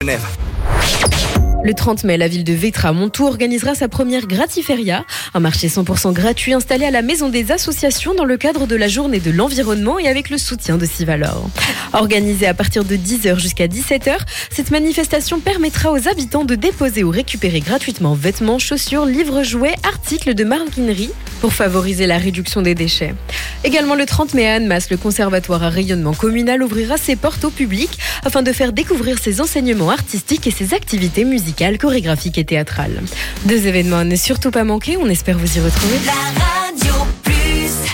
Genève. Le 30 mai, la ville de Vétra-Montoux organisera sa première Gratiféria, un marché 100% gratuit installé à la Maison des Associations dans le cadre de la Journée de l'Environnement et avec le soutien de Sivalor. Organisée à partir de 10h jusqu'à 17h, cette manifestation permettra aux habitants de déposer ou récupérer gratuitement vêtements, chaussures, livres, jouets, articles de maroquinerie pour favoriser la réduction des déchets. Également le 30 mai à Annemasse, le conservatoire à rayonnement communal ouvrira ses portes au public afin de faire découvrir ses enseignements artistiques et ses activités musicales, chorégraphiques et théâtrales. 2 événements à ne surtout pas manquer, on espère vous y retrouver.